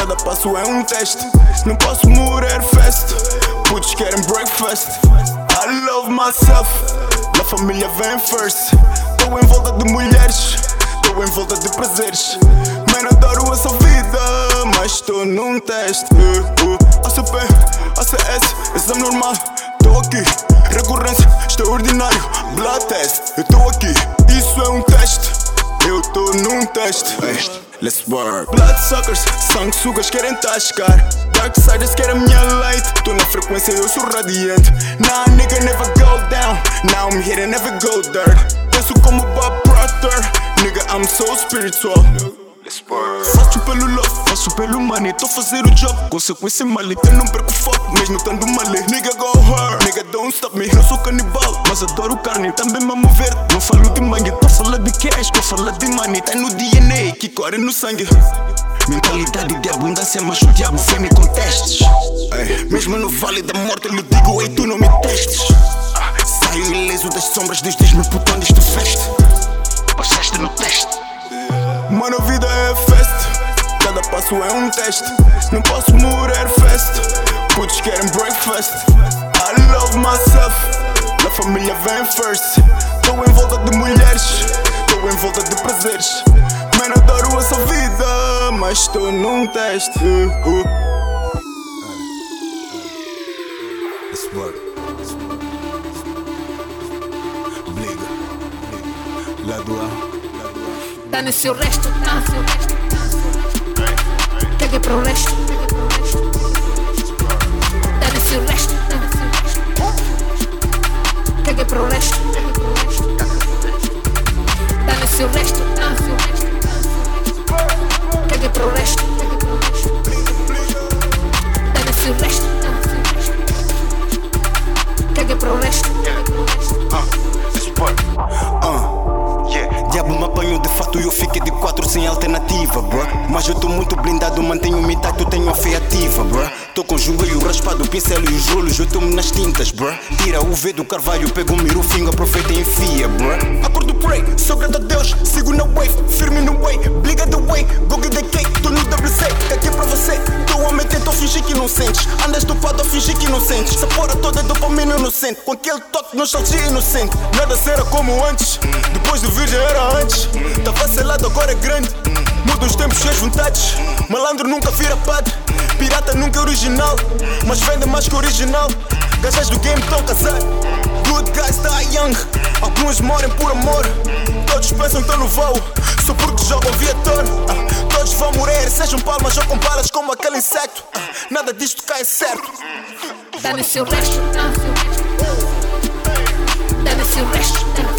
Cada passo é um teste. Não posso morrer fast. Putos querem breakfast. I love myself. Da família vem first. Tô em volta de mulheres, tô em volta de prazeres. Man, adoro essa vida, mas estou num teste. ACP, ACS, exame normal. Tô aqui, recorrência, extraordinário. Blood test, eu tô aqui, isso é um teste. Eu tô num teste. Let's work. Bloodsuckers, sanguessugas querem tascar. Darksiders querem minha light. Tô na frequência, eu sou radiante. Nah, nigga, never go down. Now I'm here and never go dirt. Penso como Bob Proctor. Nigga, I'm so spiritual. Let's work. Faço pelo love, faço pelo money. Tô a fazer o job, consequência malita. Não perco foco, mesmo estando malê. Nigga, go hard, nigga, don't stop me. Eu sou canibal, mas adoro carne. Também me mover, não falo de mangue. Tô a falar de cash, tô a falar de money. Tá no DNA, que corre no sangue. Mentalidade de abundância, mas o diabo vem-me com testes. Mesmo no vale da morte eu lhe digo, ei, tu não me testes. Saio ileso das sombras, Deus diz-me, putão, disto feste. Passaste no teste. Mano, a vida é festa. Cada passo é um teste. Não posso morrer fast. Putos querem breakfast. I love myself. Da família vem first. Tô em volta de mulheres, tô em volta de prazeres. Man, adoro essa vida, mas estou num teste. Let's work. Bliga. Lado A. Dá no seu resto, tá? Caga pro resto. Dá no seu resto. Caga pro resto. Dá no seu resto, tá? Caga pro resto. Dá no seu resto. Caga pro resto. Diabo me apanhou de fato e eu fiquei de 4 sem alternativa, bro. Mas eu tô muito blindado, mantenho-me intacto, tenho a fé ativa, bro. Tô com o joelho raspado, o pincel e os rolos, eu tomo nas tintas, bro. Tira o V do carvalho, pego o miro, fingo, aproveita e enfia, bro. Acordo pray, sou grato a Deus, sigo na wave, firme no way, bliga the way, go get the cake, tô no WC, aqui é pra você. Tô a meter, tô a fingir que não sentes, andas dopado a fingir que não sentes. Essa porra toda é dopamina inocente, com aquele toque nostalgia inocente. Nada será como antes, depois de virgem era antes. Tava selado, agora é grande. Muda os tempos e as vontades. Malandro nunca vira padre. Pirata nunca é original, mas vende mais que original. Gajas do game tão casados. Good guys die young. Alguns morrem por amor. Todos pensam que estão no voo, só porque jogam viator. Todos vão morrer, sejam palmas ou com balas como aquele inseto. Nada disto cai certo. Dá no seu resto. Dá no seu resto.